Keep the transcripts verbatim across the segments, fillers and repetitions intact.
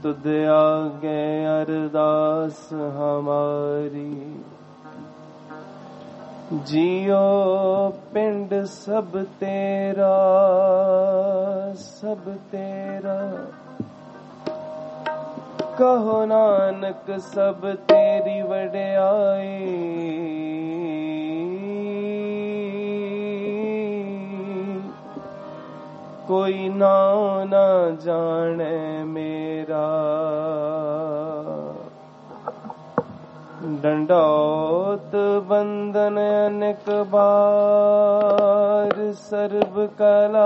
तुध आगे अरदास हमारी। जियो पिंड सब तेरा सब तेरा, कहो नानक सब तेरी वड्याई। कोई नाम ना जाने मेरा, दंडौत बंदन अनेक बार, सर्व कला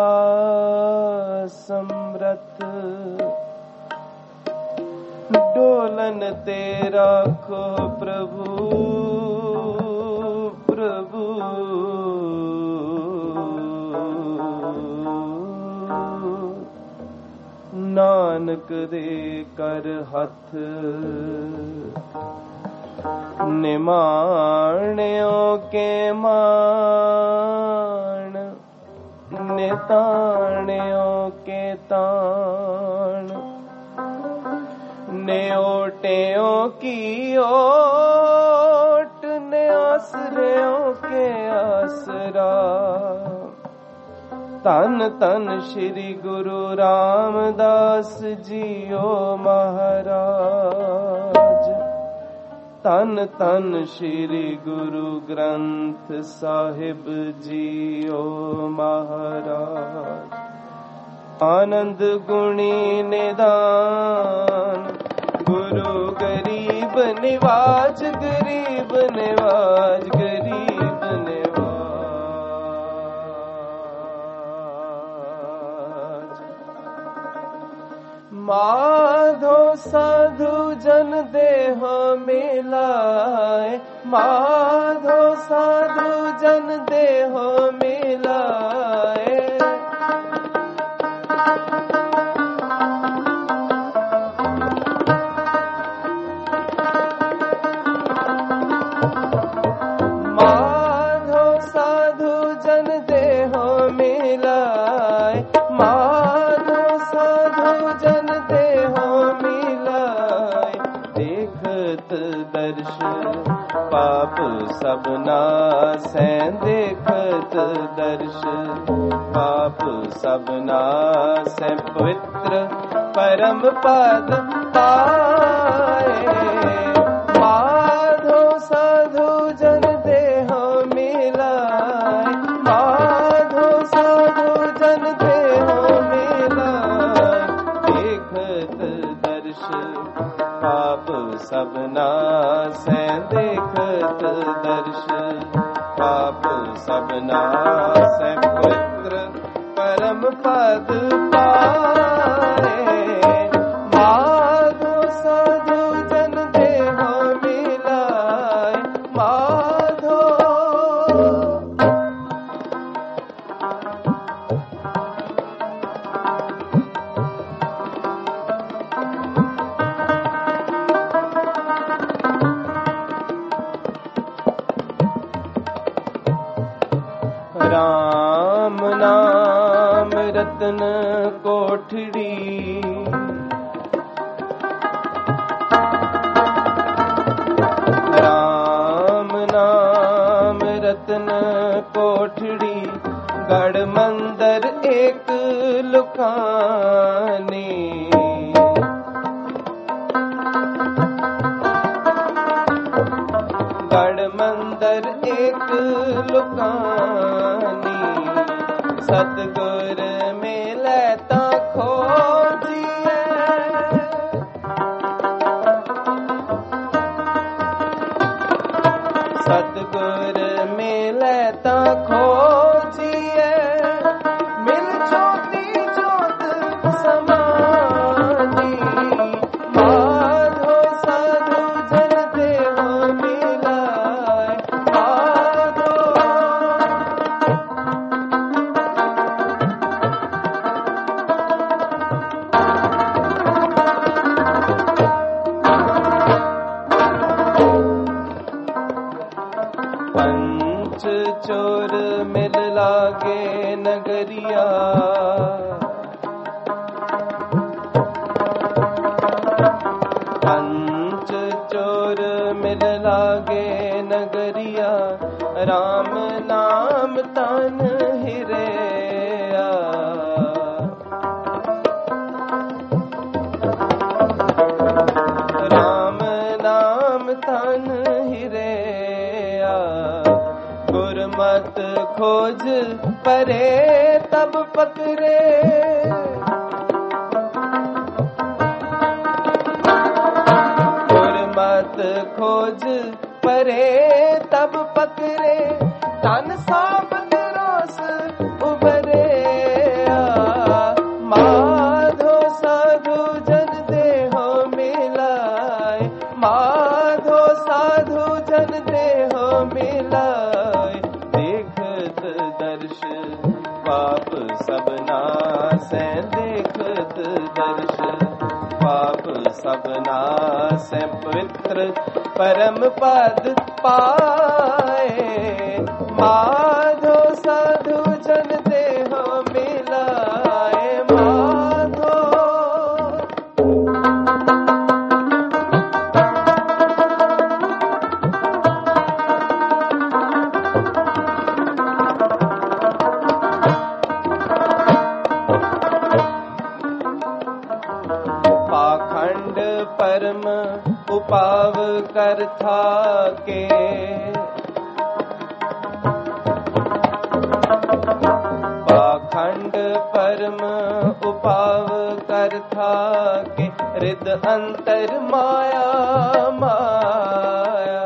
समरथ। डोलन तेरा को प्रभु प्रभु, नानक दे कर हथ। निमाण्यो के मान, निताण्यो के ताण। न्योट्यों की ओट, ने आसरियों के आसरा। तन तन श्री गुरु रामदास जियो महाराज। तन तन श्री गुरु ग्रंथ साहिब जियो महाराज। आनंद गुणी निदान, गुरु गरीब निवाज, गरीब निवाज, गरीब निवाज। माधो साधु जन देह मिलाए, माधो साधु जन देह मिलाए। माधो साधु जन देह मिलाए, माधो साधु जन देह मिलाए। देखत दर्श पाप सब नासै, देखत दर्श पाप सब नासै। पवित्र परम पद पाए, माधो साधु जन देह मिलाए, माधो साधु जन देह मिलाए। देखत दर्श पाप सब नासै, देखत दर्श पाप सब नासै। पवित्र परम पद पाए, माधो साधु जन देह मिलाए, माधो। राम नाम रतन कोठड़ी, राम नाम रतन कोठड़ी। गढ़ मंदिर एक लुकानी, गढ़ मंदिर एक लुकानी। सतगुर मिलै ता खोजिए, सतगुर मिलै ता खोजिए। मिल ज्योति ज्योत समानी, माधो साधु जन देह मिलाए, माधो। पंच चोर मिल लागे नगरिया, खोज परे तब पकड़े, गुरमत खोज परे तब पकड़े, तन साबत रोस उबरे। माधो साधु जन देहो मिलाए, माधो साधु जन देहो मिलाए, देखत दर्श पाप सब नासै, देखत दर्श पाप सब नासै, पवित्र परम पद पाए। माधो साधु जन देहो मिलाए, माधो पाखंड परम उपाव कर थाके, पाखंड परम उपाव कर थाके, हृद अंतर माया माया,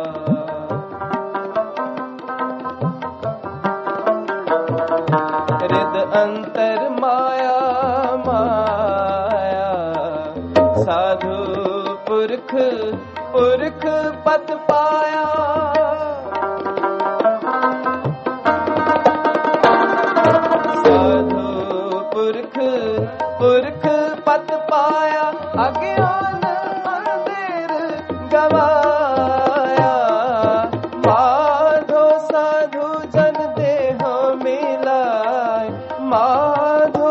हृद अंतर माया माया, साधु पुरख पुरख पद पाया, साधु पुरख पुरख पद पाया, अज्ञान अंधेर गवाया। माधो साधु जन देहो मिलाए, माधो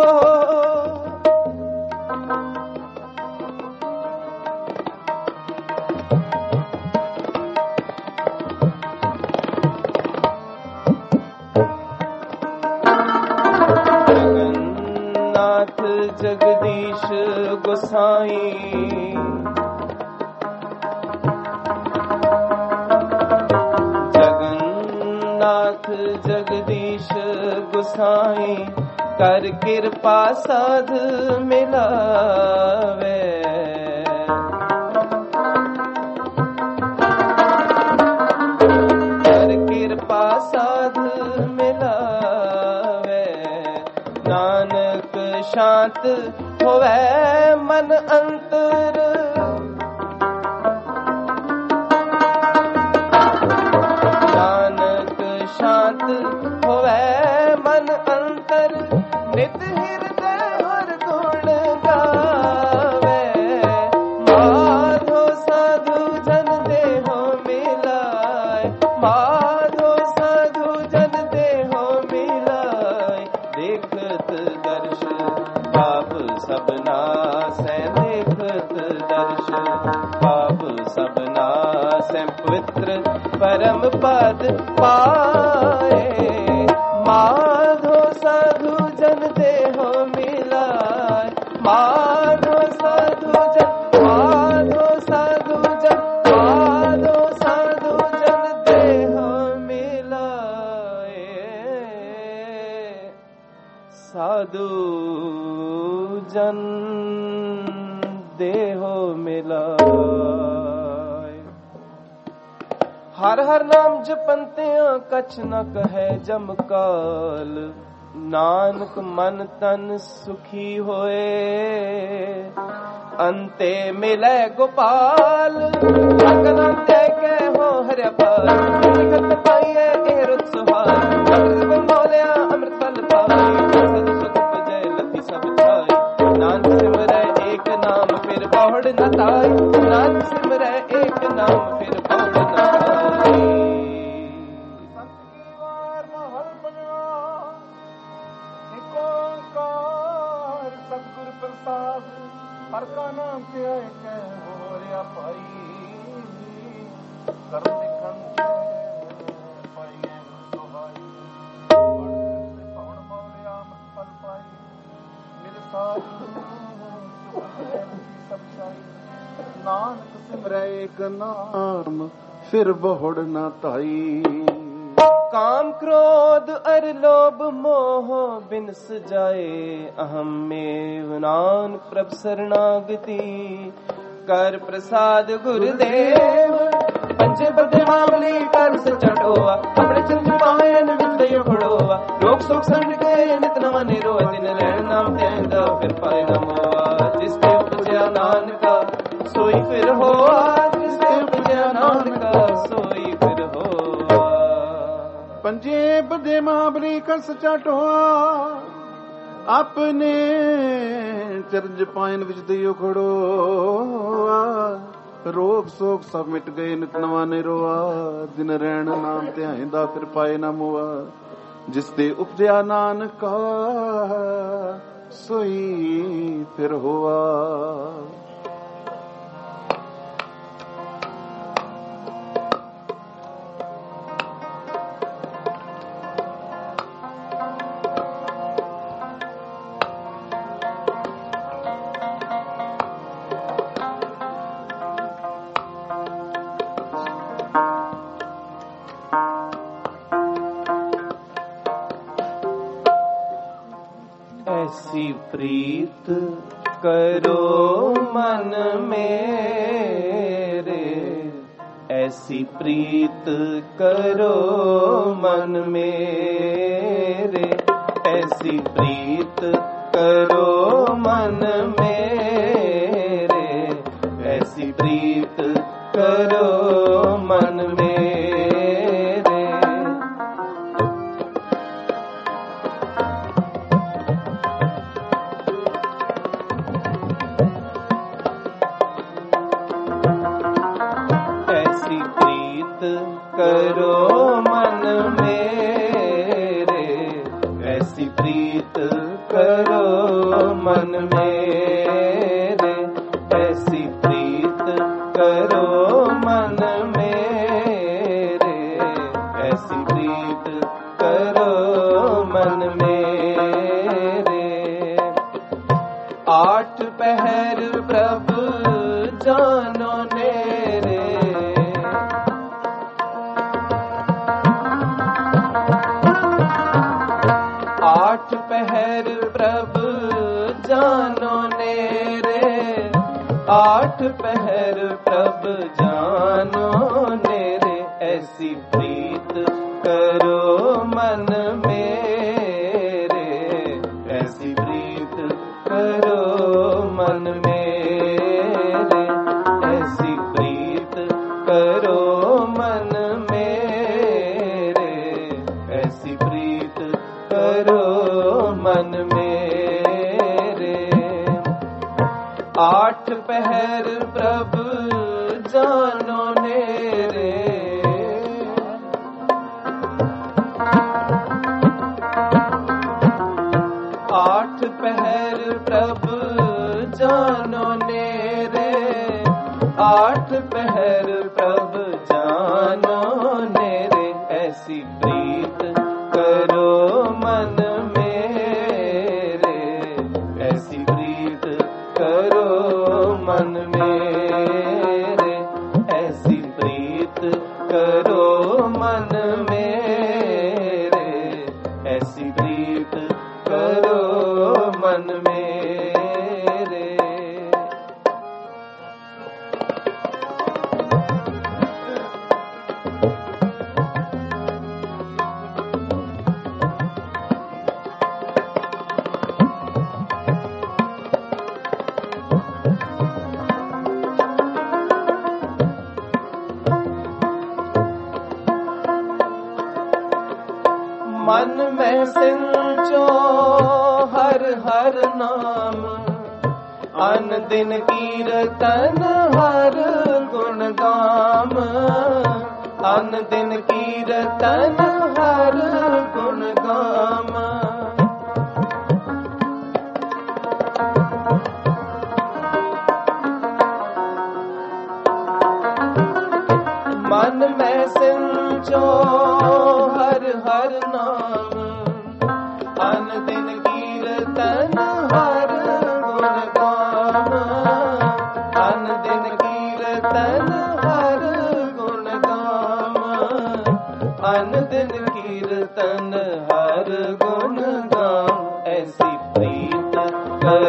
जगन्नाथ जगदीश गोसाई, जगन्नाथ जगदीश गोसाई, कर कृपा साध मिलावे। कर कृपा साध मिलावे, नानक शांत होवे मन अंतर। नानक शांत होवे मन अंतर, नित हृदय हर गुण गावे। माधो साधु जन देहो मिलाए, माधो साधु जन देहो मिलाए, देखत दर्श पाप सब नासै, देखत दर्श पाप सब नासै, पवित्र परम पद पाए। माधो साधु जन देहो मिलाए, माधो साधु जन, माधो साधु जन, माधो साधु जन देहो मिलाए, साधु जन देहो मिलाए। हर हर नाम जपंतियां कछ न कहे जमकाल, नानक मन तन सुखी होए, अंते मिले गोपाल। अगनंते के हो हरे पाल, लिखत पाइए ए रुत सुहाल, अमृत बोलिया अमृत फल पाई, सद सुख जय लती सब छाई। नानक सिमरे एक नाम फिर बहुड़ न ताई, नानक सिमरे एक नाम फिर बहुड़ न ताई। हर का नाम से एक हो रिया पाई, कर दिखन पाई तो भाई, पौड़ मौलिया फल पाई, मेरे साथ सब छाई। नानक सिमरे एक नाम फिर बहुड़ न ताई, काम क्रोध अर लोभ मोह बिनस जाए अहम में नान प्रभ शरणागति कर प्रसाद गुरुदेव पंचे बदे मामली कर से चढ़ोवा अपने चंद पायन विद्य खड़ोवा रोग सोख संग के नित नवा निरो दिन रहन नाम तेंदा फिर पाए नमोवा जिसके उपजया नानका सोई फिर होवा जिसके उपजया नानका सोई फिर होवा पंजे बदे मामली कर से चढ़ोवा अपने चरज पायन विच दियो खड़ोवा रोग सोग सब मिट गए नित नवा निरोआ दिन रहन नाम ध्याइंदा फिर पाए ना मोआ जिसते उपजया नानका सोई फिर होआ। ऐसी प्रीत करो मन मेरे ऐसी प्रीत करो मन मेरे ऐसी प्रीत करो मन मेरे ऐसी प्रीत करो मन मेरे करो मन मेरे ऐसी प्रीत करो मन मेरे ऐसी प्रीत करो मन मेरे ऐसी प्रीत करो मन मेरे आठ पहर प्रभु जानो नेरे आठ पहर प्रभु जानो नेरे आठ पहर प्रभु जानो नेरे ऐसी प्रीत करो मन मेरे ऐसी प्रीत करो मन मेरे ऐसी प्रीत करो मन मेरे ऐसी प्रीत करो मन मेरे आठ पहर प्रभु जानो नेरे आठ पहर प्रभु जानो नेरे आठ पहर प्रभु जानो नेरे ऐसी प्रीत करो मन मेरे ऐसी प्रीत करो मन मेरे ऐसी प्रीत करो मन मेरे ऐसी प्रीत करो मन मेरे मन में सिंचो हर हर नाम अन दिन कीर्तन हर गुण गाम अन दिन कीर्तन हर गुण गाम मन में सिंचो हर हर नाम अन दिन कीर्तन हर गुण गाम अन दिन कीर्तन हर गुण गाम अन दिन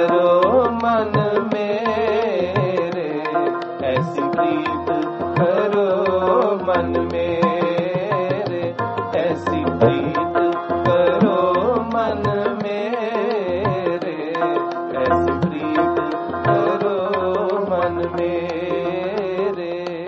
करो मन मेरे, ऐसी प्रीत करो मन मेरे, ऐसी प्रीत करो मन मेरे, ऐसी प्रीत करो मन मेरे।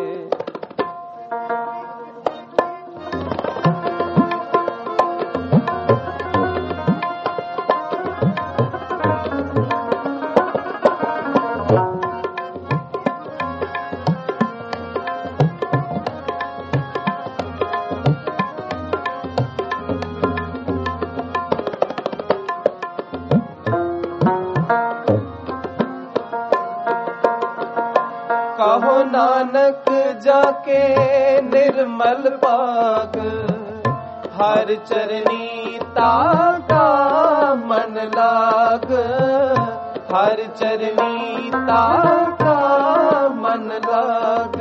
कहो नानक जाके निर्मल पाग, हर चरनी ताका मन लाग, हर चरनी ताका मन लाग।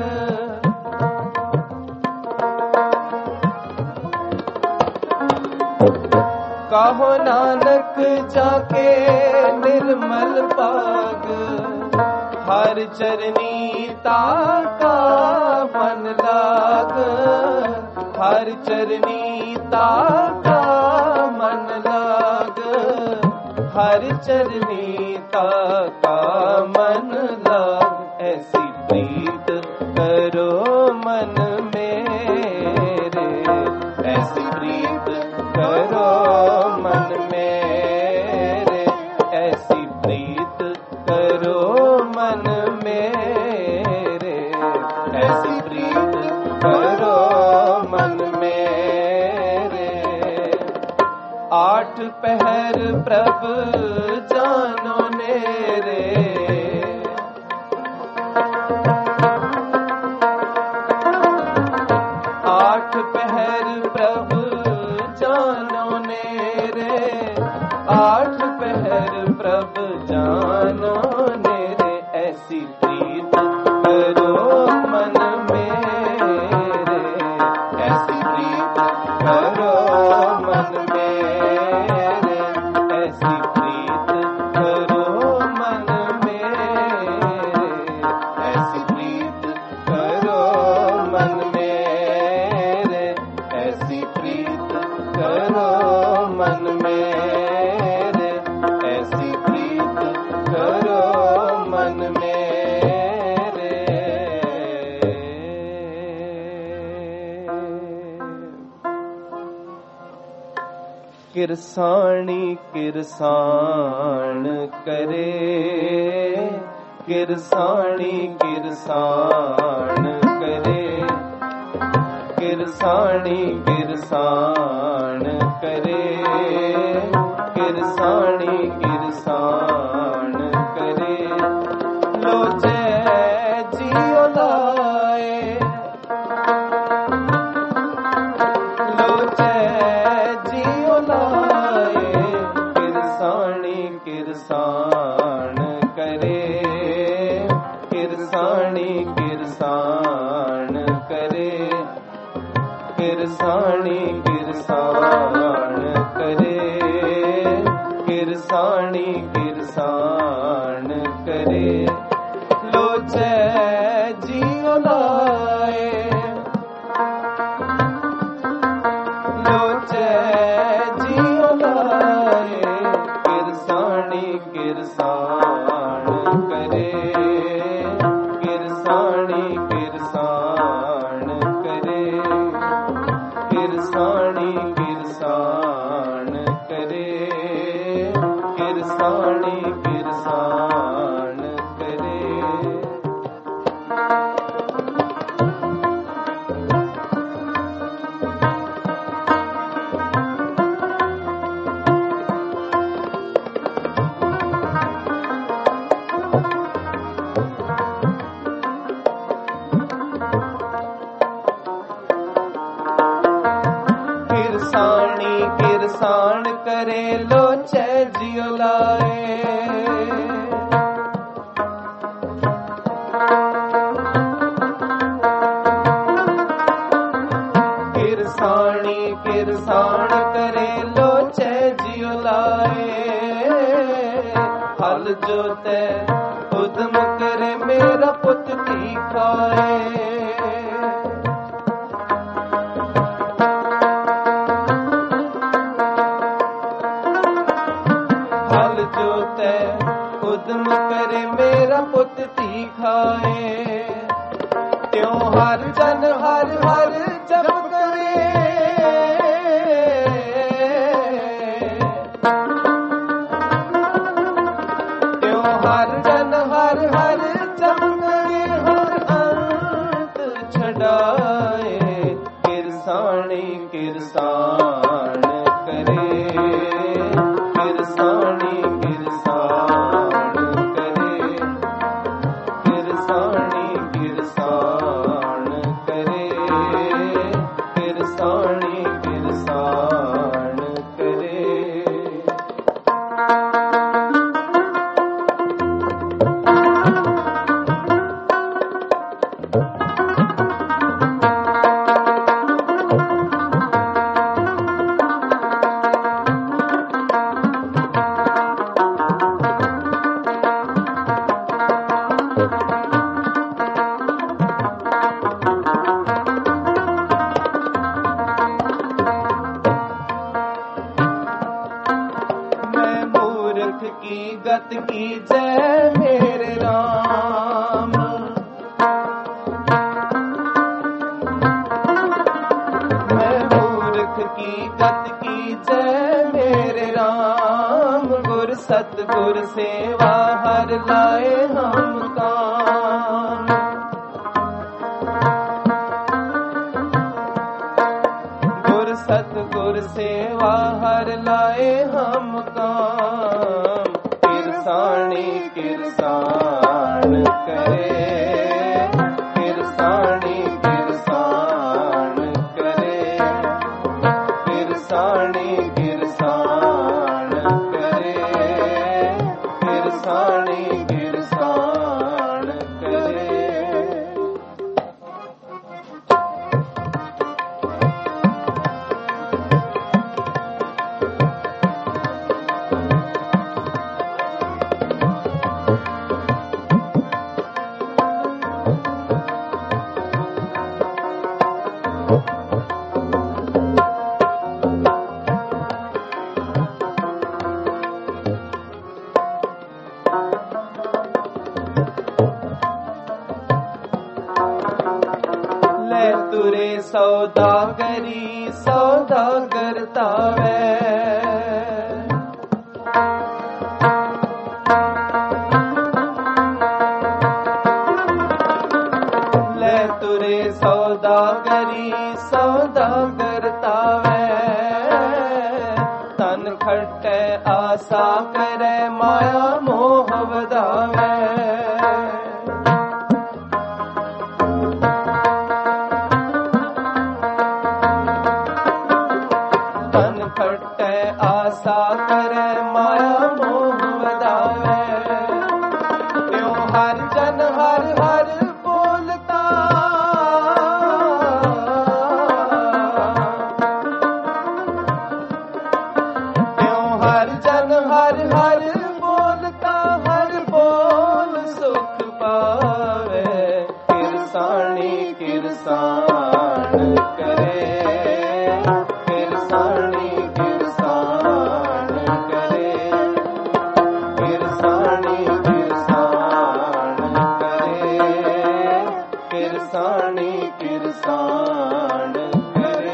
कहो नानक जाके निर्मल पाग, हर चरनी ताका मन लाग, हर चरनी ताका मन लाग, हर चरनी ताका मन लाग। ऐसी प्रीत करो मन मेरे, ऐसी प्रीत करो मन मेरे, ऐसी प्रीत करो मन मेरे, ऐसी प्रीत करो मन मेरे। आठ पहर प्रभ जानो नेरे, आठ पहर प्रभ जानो नेरे, आठ पहर प्रभ जानो नेरे, ऐसी प्रीत करो मन मेरे, ऐसी प्रीत करो मन मेरे, ऐसी प्रीत करो मन मेरे, ऐसी प्रीत करो मन मेरे, ऐसी प्रीत करो मन मेरे, ऐसी प्रीत करो मन मेरे। किरसाणी किरसान करे, किरसाणी किरसान करे, किरसाणी किरसान करे, किरसाणी किरसान करे। लो जय जियो लाए, लो जय जियो लाए, किरसाणी किरसान करे, किरसाणी किरसान करे, किरसाणी किरसान करे, किरसाणी किरसान करे। लो जय जियो लाए, लो जय जियो लाए, किरसाणी किरसान करे, किरसाणी किरसान करे, किरसाणी किरसान करे, किरसाणी किरसान करे। जोते उद्यम करे मेरा पुत की खाए। हल जोते उद्यम करे मेरा पुत की खाए। त्यों हर जन हर हर जप करे। हर जन हर हर जप करे हर अंत छड़ाए। किरसाणी किरसान करे किरसानी किरसान करे। किरसानी किरसान करे किरसानी किरसान करे। की गत की जय मेरे राम। मैं मूर्ख की गत की जय मेरे राम। गुर सतगुर सेवा हर लाए हम काम। गुर सतगुर सेवा हर लाए हम काम। किरसाणी किरसान करे किरसाणी किरसान करे। किरसाणी किरसान करे किरसाणी किरसान करे। ले तुरे सौदागरी सौदागर तावे। ले तुरे सौदागरी सौदागर तावे। तन खट्टे आशा करे माया मोह वधावे। खट्टे आशा करे माया मोह वधावे। क्यों हर जन हर हर बोलता। क्यों हर जन हर हर बोलता। हर बोल सुख पावे। किरसाणी किरसान करे किरसाणी किरसान करे। किरसाणी किरसान करे किरसाणी किरसान करे।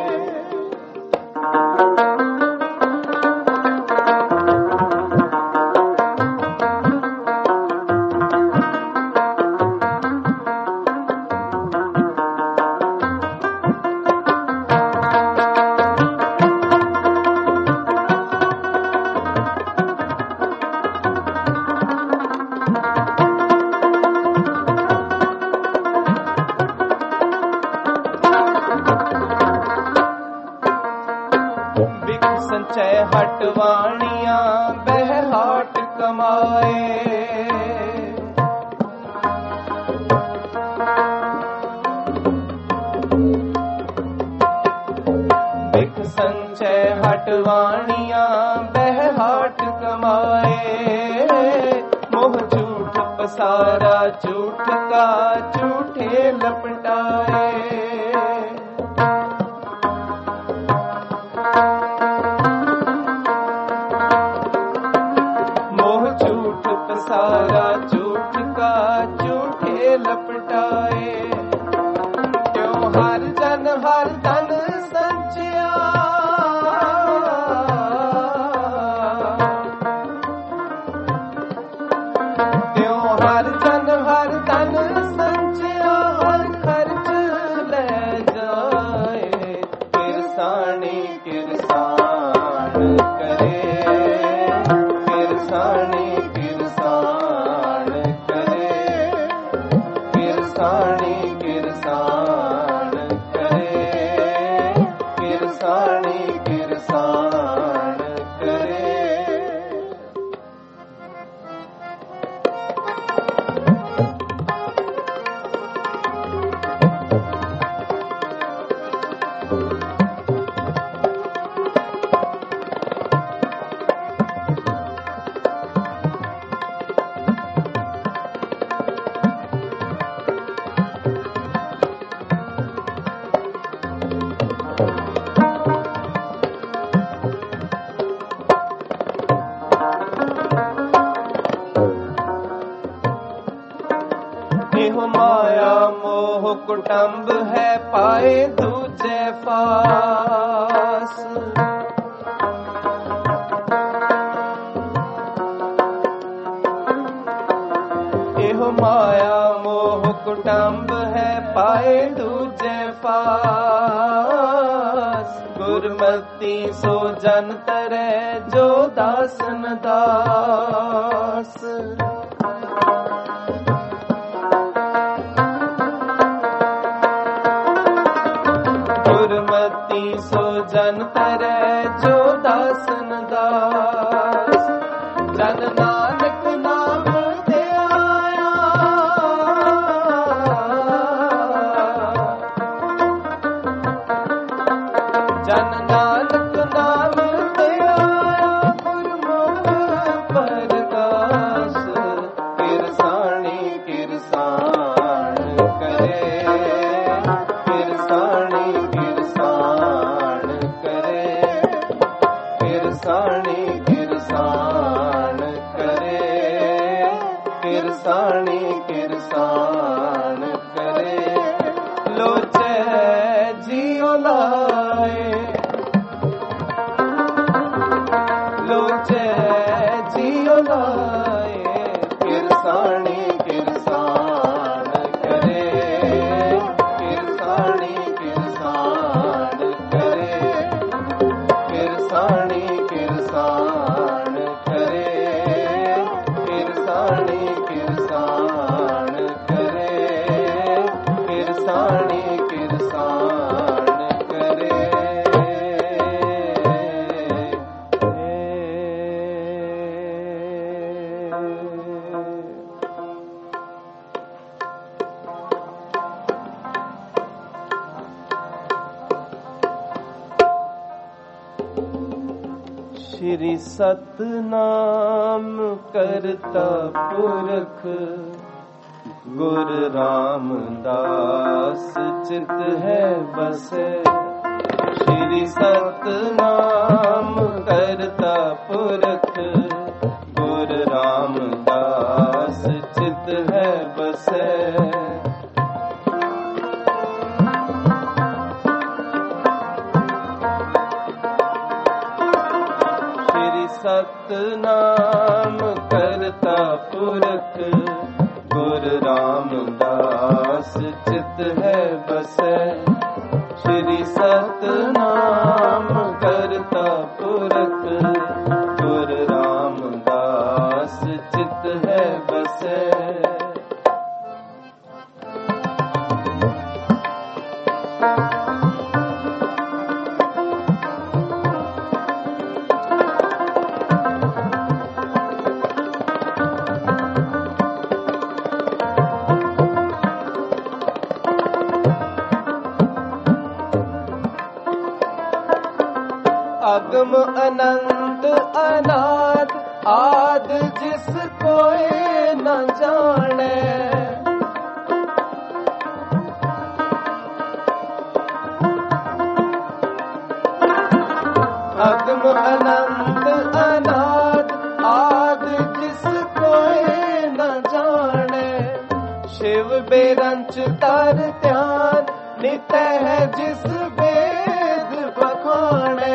संचय हटवाणिया बहहाट कमाए। बिख संचय हटवाणिया बहहाट कमाए। पसारा झूठ का झूठे लपटाए। मोह झूठ पसारा झूठ का झूठे लपटाए। क्यों हर जन हर तन संचिया, हर जन हर तन संचिया हर खर्च ले जाए। किरसानी किरसान करे, किरसानी किरसान करे, किरसानी किरसान करे, किरसानी किरसान करे। एहो माया मोह कुटुंब है पाए दूजे फास। एहो माया मोह कुटुंब है पाए दूजे फास। गुरमति सो जन तरे जो दासन दास। गुरमति सो जन तरे जो दासन दास। जन नानक नाम दे आया, जन नानक नाम दे आया गुरमुख परगास। किरसानी किरसान करे, किरसानी किरसान करे, किरसानी किरसान करे, किरसानी किरसान करे। लोचे जियो लाए, लोचे जियो लाए। किरसानी किरसान करे, किरसानी किरसान करे, किरसानी किरसान करे, किरसानी किरसान करे, किरसानी किरसान करे। श्री सतनाम करता पुरख गुर रामदास चित है बसे। श्री सतनाम करता पुरख गुर रामदास चित है बसे। सतनाम करता पुरख गुर रामदास चित है बसे। श्री सतनाम करता पुरख गुर रामदास चित है बसे। अगम अनंत अनाद आद जिस कोई न जान। शिव बेरंच तार ध्यान नित है जिस वेद बखाने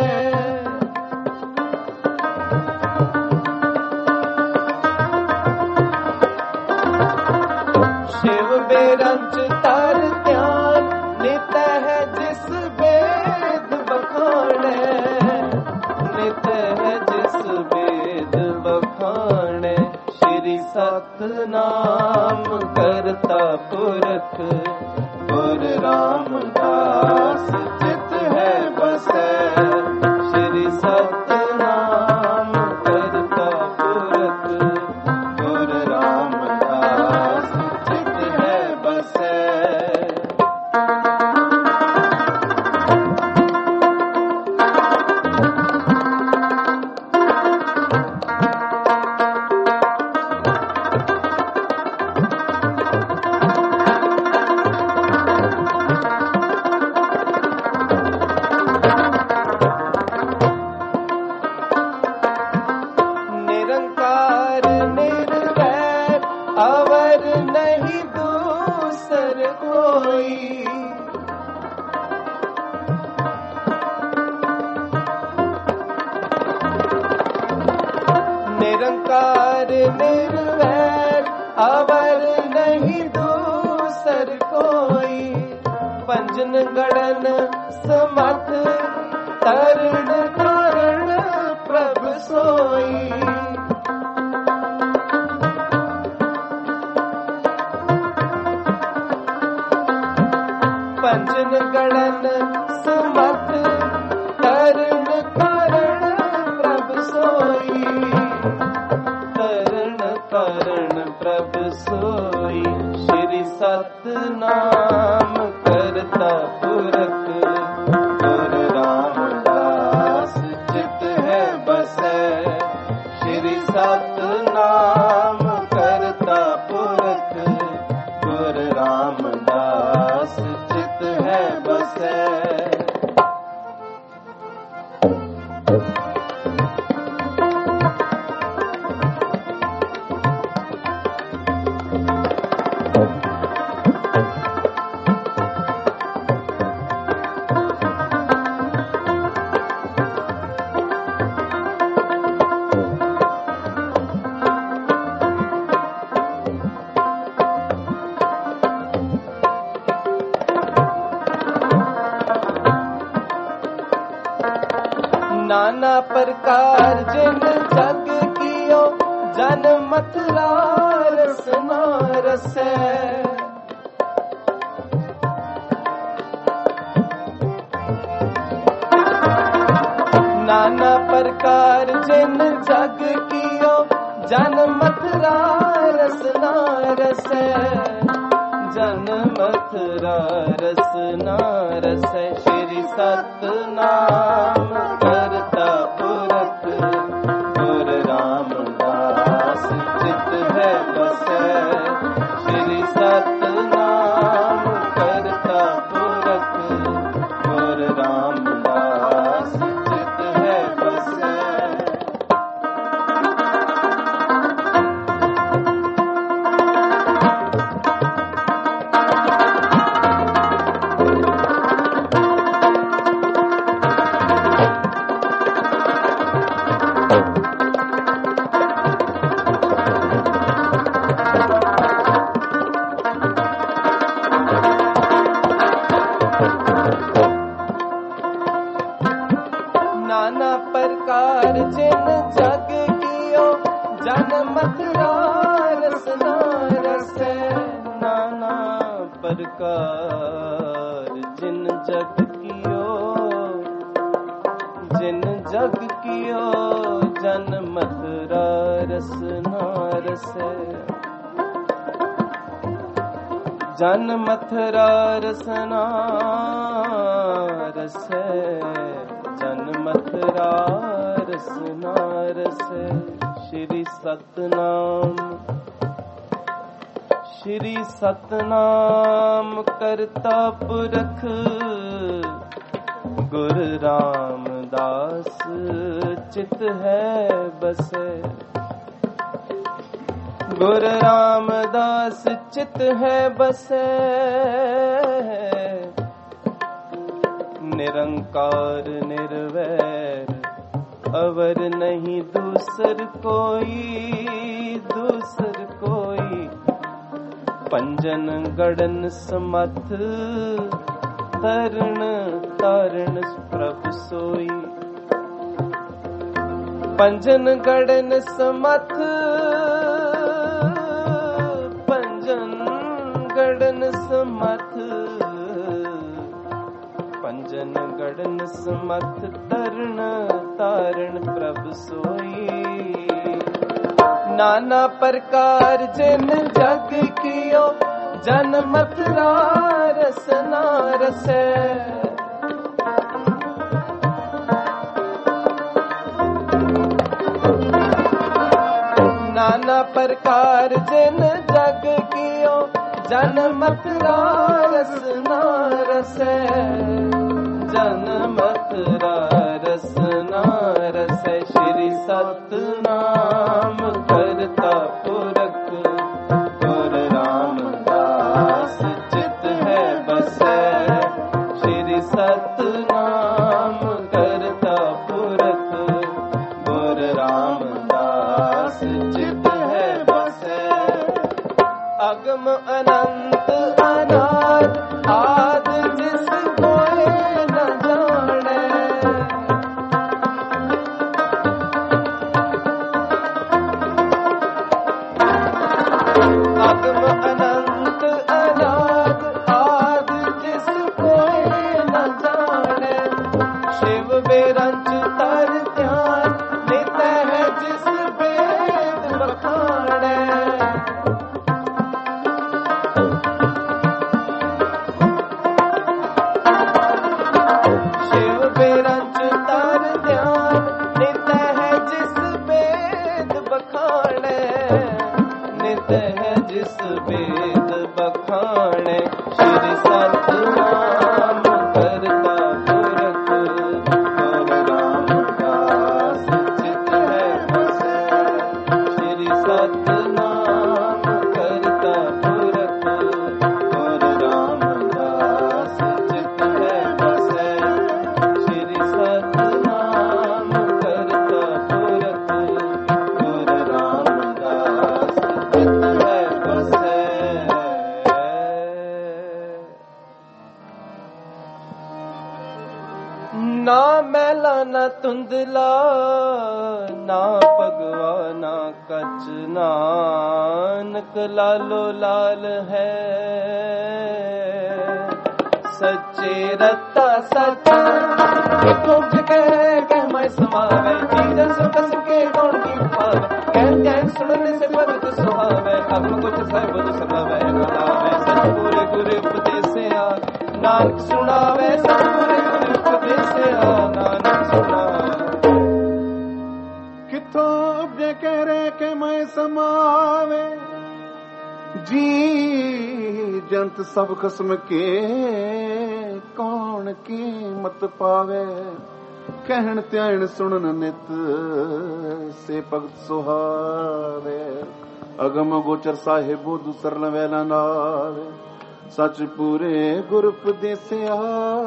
शिव बेरंच तार ध्यान नित है जिस वेद बखाने नित है जिस वेद बखाने श्री सतनाम करता पुरख गुर रामदास चित है बसै श्री सतनाम करता पुरख गुर रामदास चित है बसै निरंकार निर्वैर अवर नहीं दूसर कोई पंजन गणन समर्थ तरण कारण प्रभ सोई पंजन गणन समर्थ तरण कारण प्रभ सोई तरण कारण प्रभ सोई श्री सतनाम करता पुरख गुर रामदास चित है बसै श्री सतनाम करता पुरख गुर रामदास चित है बसै नाना प्रकार जिन जग कियो जन मथुरा रसना रसै नाना प्रकार जिन जग कियो जन मथुरा रसना रसै जन मथुरा रसना रसै श्री सतनाम करता पुरख गुर रामदास चित है बसै श्री सतनाम करता पुरख गुर रामदास चित है बसै नाना प्रकार जिन जग कियो जन मथुरा रसना रसै नाना प्रकार जिन जग कियो जिन जग कियो जन मथुरा रसना रसै जन मथुरा रसना रसै जन मथुरा रसना रसै श्री सतनाम श्री सतनाम करता पुरख गुर रामदास चित है बसै गुरु रामदास चित है बसे, निरंकार निर्वैर अवर नहीं दूसर कोई, दूसर कोई। पंजन गड़न समथ तरण तारण प्रभु सोई। पंजन गड़न समथ, पंजन गड़न समथ, पंजन गड़न समथ तरण तारण प्रभु सोई। नाना प्रकार जिन जग कियो, जनमत रस नारस। नाना प्रकार जिन जग कियो, जनमत रस नारस। जनमत रस नारस। श्री सतनाम करता पुरख, गुरु रामदास चित है बसे। श्री सतनाम करता पुरख, गुरु रामदास चित है बसे। अगम अनंत अनाद आद जिस कोई न जाने। अगम अनंत अनाद आद जिस कोई न जाने। शिव बेरंच तर ध्यान नित है जिस वेद बखाने। शिव बेरंच तर ध्यान नित है जिस वेद बखाने। नित है जिस वेद बखाने। श्री सतनाम करता पुरख, गुरु रामदास चित है बसे। श्री सतनाम करता पुरख, गुरु रामदास चित है बसे। श्री सतनाम करता पुरख, गुरु रामदास चित है बसे। ना मैला ना तुंदला, ना पगवा ना कच। नानक लालो लाल है, सच्चे रत्ता सच। तुझ कह कह मैं समावे, चीज़ सो कस के कौन की पावे। कह कह सुनने से पद सुहावे, अब कुछ सब सुनावे गलावे। सतगुरु गुरु उपदेश आ, नानक सुनावे। सतगुरु गुरु उपदेश आ, नानक सुनावे। किथों उपजे कह रहे के मैं समावे। जी जंत सब खस्म के कौन कीमत पावे। कहन त्यान सुनन नित से भगत सुहावे। अगम गोचर साहिबो दूसर वेला नावे। सच पूरे गुर उपदेसिया,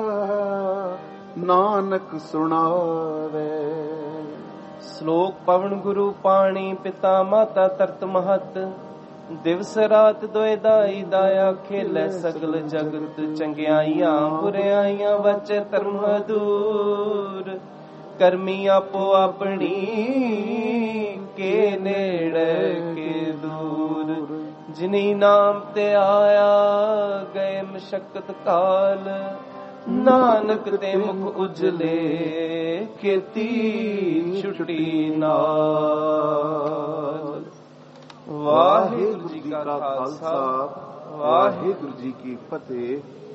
नानक सुनावे। श्लोक पवन गुरु पाणी पिता माता तरत महत। दिवस रात दोए दाई दाया खेले सगल जगत। चंगियाइयां बुराइयां बचे धर्म दूर। करमी आपो अपनी के नेड़े के दूर। जिनी नाम ते आया गए मशक्कत काल। नानक ते मुख उजले खेती छुटी नाल। वाहिगुरु जी का खालसा, वाहिगुरु जी की फतेह।